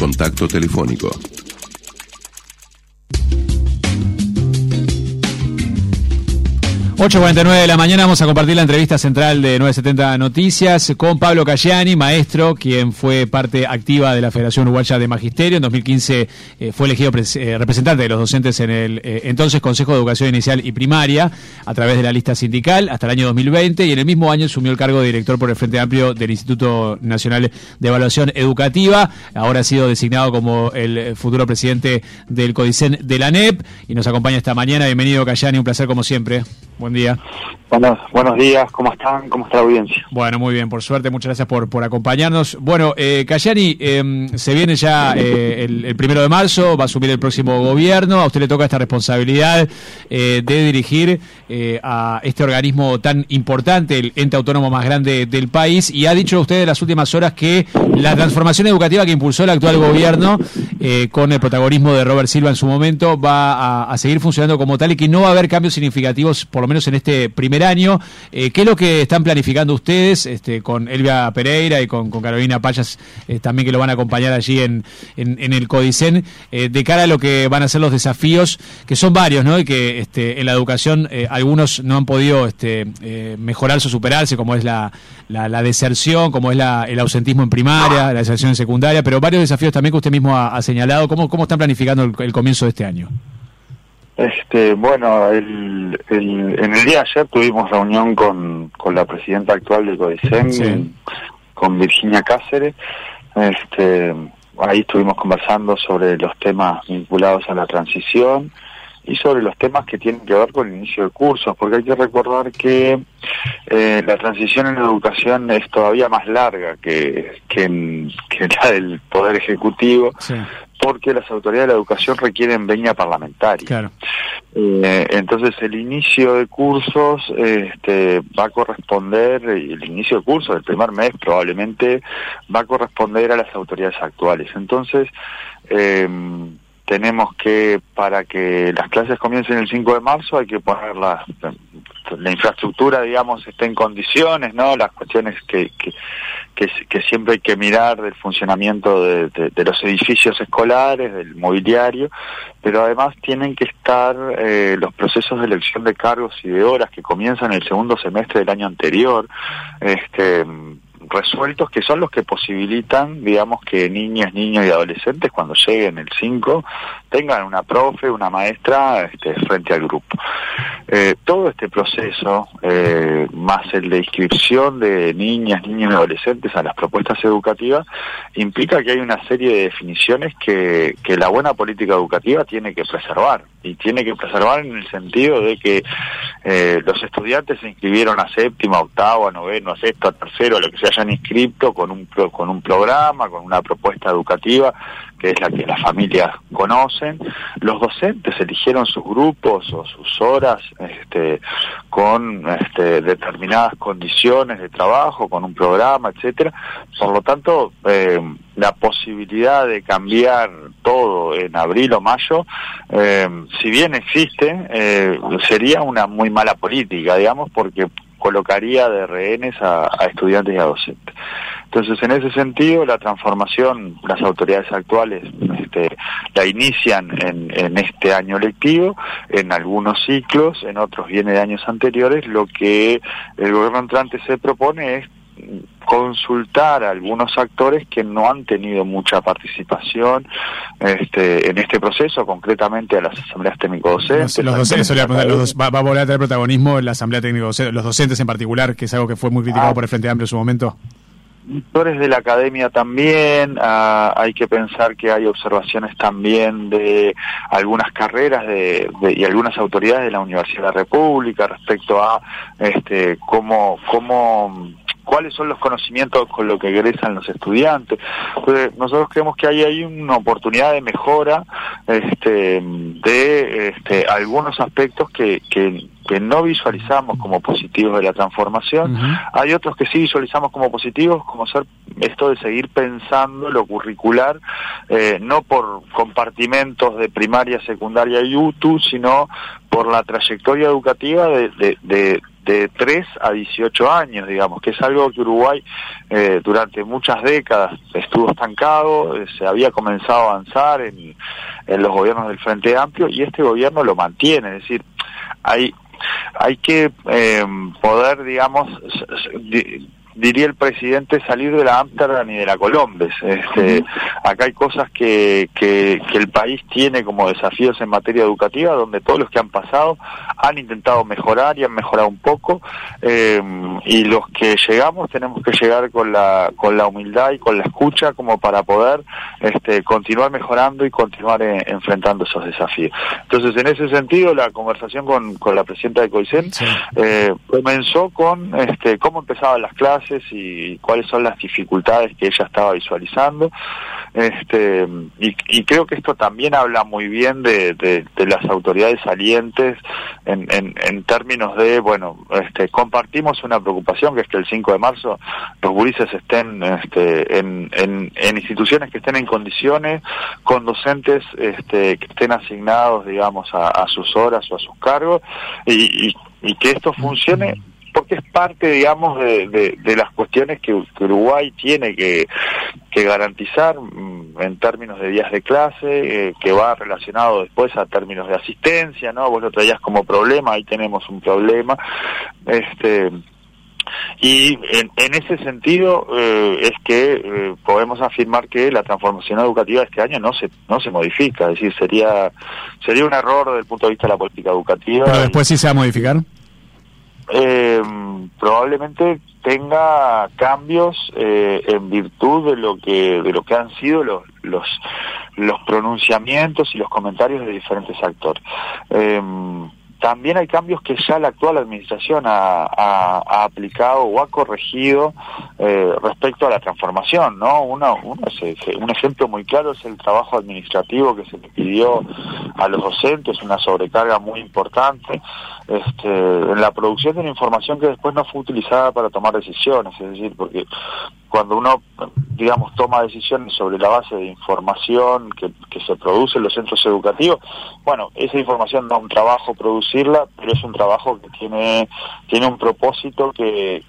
contacto telefónico. 8:49 de la mañana vamos a compartir la entrevista central de 970 Noticias con Pablo Cayani, maestro, quien fue parte activa de la Federación Uruguaya de Magisterio. En 2015 fue elegido representante de los docentes en el entonces Consejo de Educación Inicial y Primaria a través de la lista sindical hasta el año 2020 y en el mismo año asumió el cargo de director por el Frente Amplio del Instituto Nacional de Evaluación Educativa. Ahora ha sido designado como el futuro presidente del CODICEN de la ANEP y nos acompaña esta mañana. Bienvenido, Cayani, un placer como siempre. Buen día. Buenos días, ¿cómo están? ¿Cómo está la audiencia? Bueno, muy bien, por suerte, muchas gracias por acompañarnos. Bueno, Cayani, se viene ya el 1 de marzo, va a asumir el próximo gobierno, a usted le toca esta responsabilidad de dirigir a este organismo tan importante, el ente autónomo más grande del país, y ha dicho usted en las últimas horas que la transformación educativa que impulsó el actual gobierno, con el protagonismo de Robert Silva en su momento, va a seguir funcionando como tal y que no va a haber cambios significativos, por lo menos en este primer año. ¿Qué es lo que están planificando ustedes con Elvia Pereira y con Carolina Payas, también que lo van a acompañar allí en el CODICEN, de cara a lo que van a ser los desafíos, que son varios, ¿no? Y que en la educación algunos no han podido mejorarse o superarse, como es la deserción, como es el ausentismo en primaria, la deserción en secundaria, pero varios desafíos también que usted mismo ha señalado. ¿Cómo están planificando el comienzo de este año? Bueno, en el día de ayer tuvimos reunión con la presidenta actual del CODICEN, sí, con Virginia Cáceres. Ahí estuvimos conversando sobre los temas vinculados a la transición y sobre los temas que tienen que ver con el inicio de cursos, porque hay que recordar que la transición en la educación es todavía más larga que la del Poder Ejecutivo, sí, porque las autoridades de la educación requieren venia parlamentaria. Claro. Entonces el inicio de cursos va a corresponder, el inicio de cursos del primer mes probablemente va a corresponder a las autoridades actuales. Entonces tenemos que, para que las clases comiencen el 5 de marzo, hay que poner la infraestructura, digamos, esté en condiciones, ¿no? Las cuestiones que siempre hay que mirar del funcionamiento de los edificios escolares, del mobiliario, pero además tienen que estar los procesos de elección de cargos y de horas que comienzan el segundo semestre del año anterior, resueltos, que son los que posibilitan, digamos, que niñas, niños y adolescentes cuando lleguen el 5 tengan una profe, una maestra frente al grupo. Todo este proceso, más el de inscripción de niñas, niños y adolescentes a las propuestas educativas, implica que hay una serie de definiciones que la buena política educativa tiene que preservar, y tiene que preservar en el sentido de que los estudiantes se inscribieron a séptimo, a octavo, a noveno, a sexto, a tercero, a lo que se hayan inscrito con un programa, con una propuesta educativa que es la que las familias conocen. Los docentes eligieron sus grupos o sus horas con determinadas condiciones de trabajo, con un programa, etcétera. Por lo tanto, la posibilidad de cambiar todo en abril o mayo, si bien existe, sería una muy mala política, digamos, porque colocaría de rehenes a estudiantes y a docentes. Entonces, en ese sentido, la transformación, las autoridades actuales la inician en este año lectivo, en algunos ciclos, en otros viene de años anteriores. Lo que el gobierno entrante se propone es consultar a algunos actores que no han tenido mucha participación en este proceso, concretamente a las asambleas técnico-docentes. Los docentes, va a volver a tener protagonismo en la asamblea técnico-docente, los docentes en particular, que es algo que fue muy criticado por el Frente Amplio en su momento. Actores de la academia también, hay que pensar que hay observaciones también de algunas carreras y algunas autoridades de la Universidad de la República respecto a cuáles son los conocimientos con los que egresan los estudiantes. Entonces, nosotros creemos que hay una oportunidad de mejora de algunos aspectos que no visualizamos como positivos de la transformación. Uh-huh. Hay otros que sí visualizamos como positivos, como ser esto de seguir pensando lo curricular, no por compartimentos de primaria, secundaria y UTU, sino por la trayectoria educativa de de 3 a 18 años, digamos, que es algo que Uruguay durante muchas décadas estuvo estancado, se había comenzado a avanzar en los gobiernos del Frente Amplio, y este gobierno lo mantiene. Es decir, hay que poder, digamos, diría el presidente, salir de la Ámsterdam y de la Colombes. Acá hay cosas que el país tiene como desafíos en materia educativa, donde todos los que han pasado han intentado mejorar y han mejorado un poco, y los que llegamos tenemos que llegar con la humildad y con la escucha como para poder continuar mejorando y continuar enfrentando esos desafíos. Entonces, en ese sentido, la conversación con la presidenta de COICEN comenzó con cómo empezaban las clases y cuáles son las dificultades que ella estaba visualizando, y creo que esto también habla muy bien de las autoridades salientes en términos de, bueno, compartimos una preocupación, que es que el 5 de marzo los gurises estén en instituciones que estén en condiciones, con docentes que estén asignados, digamos, a sus horas o a sus cargos, y que esto funcione, porque es parte, digamos, de las cuestiones que Uruguay tiene que garantizar en términos de días de clase, que va relacionado después a términos de asistencia, ¿no? Vos lo traías como problema, ahí tenemos un problema, y en ese sentido es que podemos afirmar que la transformación educativa de este año no se modifica, es decir, sería un error desde el punto de vista de la política educativa. ¿Pero después sí se va a modificar? Probablemente tenga cambios en virtud de lo que han sido los pronunciamientos y los comentarios de diferentes actores. También hay cambios que ya la actual administración ha aplicado o ha corregido respecto a la transformación, ¿no? Un ejemplo muy claro es el trabajo administrativo que se le pidió a los docentes, una sobrecarga muy importante en la producción de una información que después no fue utilizada para tomar decisiones, es decir, porque cuando uno, digamos, toma decisiones sobre la base de información que se produce en los centros educativos, bueno, esa información da un trabajo producirla, pero es un trabajo que tiene un propósito que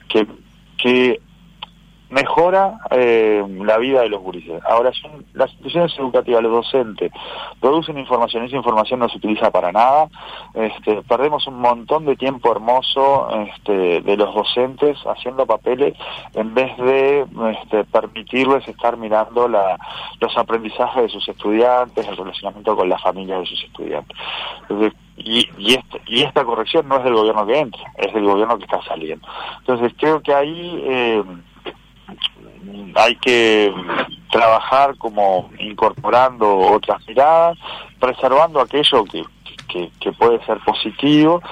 mejora la vida de los gurises. Ahora, son las instituciones educativas, los docentes producen información, esa información no se utiliza para nada, perdemos un montón de tiempo hermoso de los docentes haciendo papeles en vez de permitirles estar mirando los aprendizajes de sus estudiantes, el relacionamiento con las familias de sus estudiantes. Entonces, y esta corrección no es del gobierno que entra, es del gobierno que está saliendo. Entonces, creo que ahí hay que trabajar como incorporando otras miradas, preservando aquello que puede ser positivo,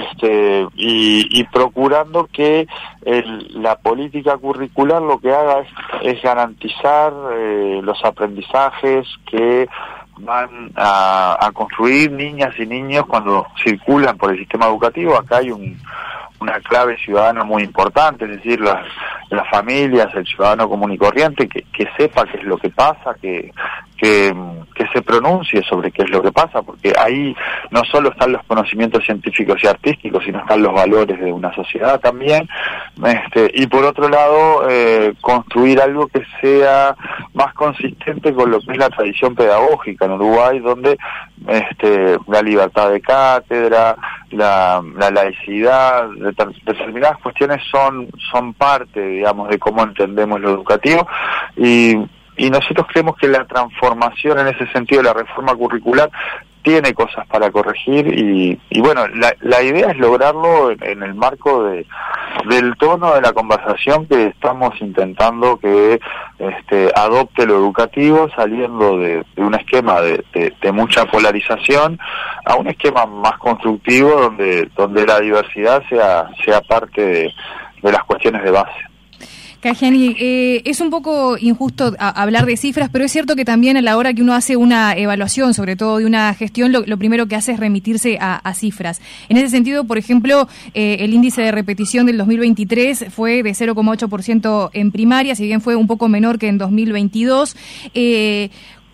y procurando que la política curricular lo que haga es garantizar los aprendizajes que van a construir niñas y niños cuando circulan por el sistema educativo. Acá hay una clave ciudadana muy importante, es decir, las familias, el ciudadano común y corriente, que sepa qué es lo que pasa, que se pronuncie sobre qué es lo que pasa, porque ahí no solo están los conocimientos científicos y artísticos, sino están los valores de una sociedad también, y por otro lado, construir algo que sea más consistente con lo que es la tradición pedagógica en Uruguay, donde la libertad de cátedra, la laicidad, determinadas cuestiones son parte, digamos, de cómo entendemos lo educativo, y nosotros creemos que la transformación en ese sentido, la reforma curricular, tiene cosas para corregir, y bueno, la idea es lograrlo en el marco del tono de la conversación que estamos intentando que adopte lo educativo, saliendo de un esquema de mucha polarización a un esquema más constructivo donde la diversidad sea parte de las cuestiones de base. Cajani, es un poco injusto hablar de cifras, pero es cierto que también a la hora que uno hace una evaluación, sobre todo de una gestión, lo primero que hace es remitirse a cifras. En ese sentido, por ejemplo, el índice de repetición del 2023 fue de 0,8% en primaria, si bien fue un poco menor que en 2022.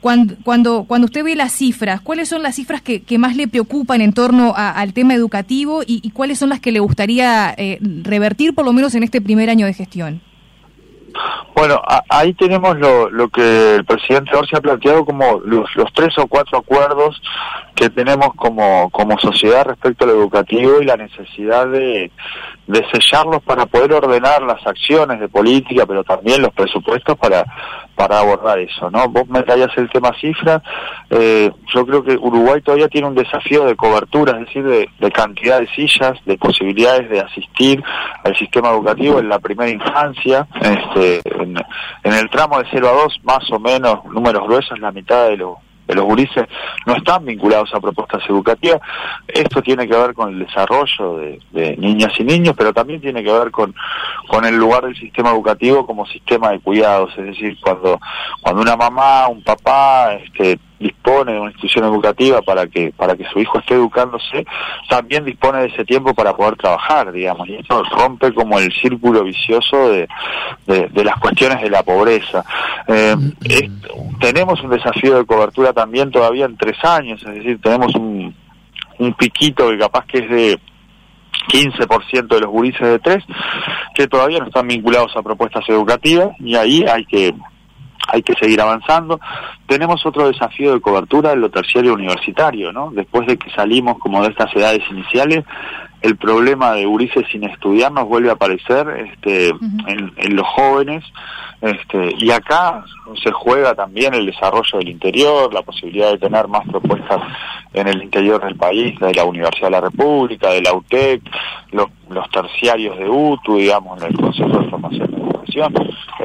cuando usted ve las cifras, ¿cuáles son las cifras que más le preocupan en torno al tema educativo y cuáles son las que le gustaría revertir, por lo menos en este primer año de gestión? Bueno, ahí tenemos lo que el presidente Orsi ha planteado como los 3 o 4 acuerdos que tenemos como sociedad respecto al educativo y la necesidad de sellarlos para poder ordenar las acciones de política, pero también los presupuestos para abordar eso, ¿no? Vos me traías el tema cifras. Yo creo que Uruguay todavía tiene un desafío de cobertura, es decir, de cantidad de sillas, de posibilidades de asistir al sistema educativo en la primera infancia. En el tramo de 0 a 2, más o menos, números gruesos, la mitad de los gurises no están vinculados a propuestas educativas. Esto tiene que ver con el desarrollo de niñas y niños, pero también tiene que ver con el lugar del sistema educativo como sistema de cuidados, es decir, cuando una mamá, un papá, dispone de una institución educativa para que su hijo esté educándose, también dispone de ese tiempo para poder trabajar, digamos, y esto rompe como el círculo vicioso de las cuestiones de la pobreza. Tenemos un desafío de cobertura también todavía en 3 años, es decir, tenemos un piquito que capaz que es de 15% de los gurises de 3 que todavía no están vinculados a propuestas educativas, y ahí hay que seguir avanzando. Tenemos otro desafío de cobertura en lo terciario universitario, ¿no? Después de que salimos como de estas edades iniciales, el problema de gurises sin estudiar nos vuelve a aparecer en los jóvenes, y acá se juega también el desarrollo del interior, la posibilidad de tener más propuestas en el interior del país, de la Universidad de la República, de la UTEC, los terciarios de UTU, digamos, en el Consejo de Formación y Educación,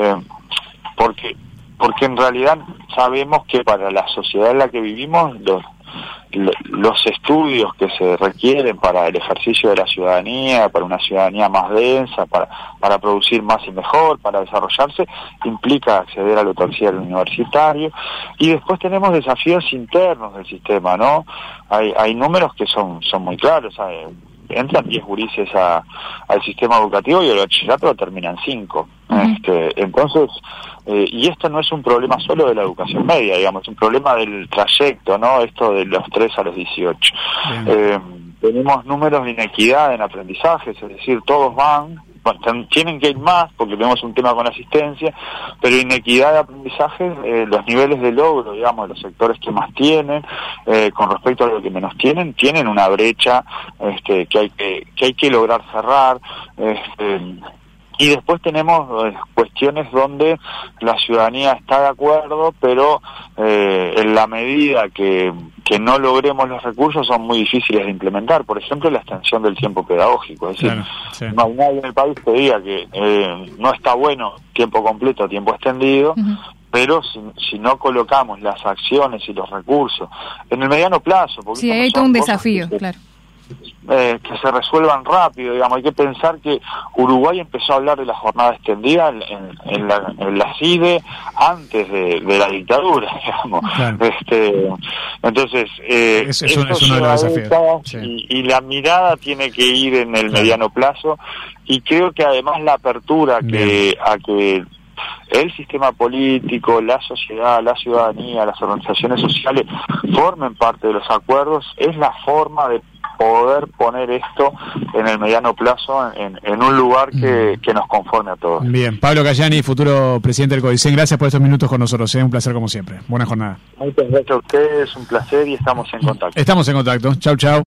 porque en realidad sabemos que para la sociedad en la que vivimos, los estudios que se requieren para el ejercicio de la ciudadanía, para una ciudadanía más densa, para producir más y mejor, para desarrollarse, implica acceder a lo terciario universitario. Y después tenemos desafíos internos del sistema, ¿no? Hay números que son muy claros, ¿sabes? Entran 10 gurises al sistema educativo y el bachillerato lo terminan 5. Entonces, y esto no es un problema solo de la educación media, digamos, es un problema del trayecto, ¿no? Esto de los 3 a los 18. Tenemos números de inequidad en aprendizajes, es decir, todos van, tienen que ir más porque tenemos un tema con asistencia, pero inequidad de aprendizaje, los niveles de logro, digamos, de los sectores que más tienen, con respecto a los que menos tienen una brecha que hay que lograr cerrar. Y después tenemos cuestiones donde la ciudadanía está de acuerdo, pero en la medida que no logremos los recursos son muy difíciles de implementar. Por ejemplo, la extensión del tiempo pedagógico. Es decir, no hay nadie en el país que diga que no está bueno tiempo completo o tiempo extendido, pero si no colocamos las acciones y los recursos en el mediano plazo... Porque sí, hay todo un desafío, claro. Que se resuelvan rápido, digamos. Hay que pensar que Uruguay empezó a hablar de la jornada extendida en la CIDE antes de la dictadura, digamos. Claro. Entonces, es uno de los desafíos. Y la mirada tiene que ir en el mediano plazo, y creo que además la apertura a que el sistema político, la sociedad, la ciudadanía, las organizaciones sociales formen parte de los acuerdos es la forma de poder poner esto en el mediano plazo en un lugar que nos conforme a todos. Bien, Pablo Cayani, futuro presidente del CODICEN, gracias por estos minutos con nosotros, un placer como siempre. Buena jornada. Muchas gracias a ustedes, un placer, y estamos en contacto. Estamos en contacto. Chau, chau.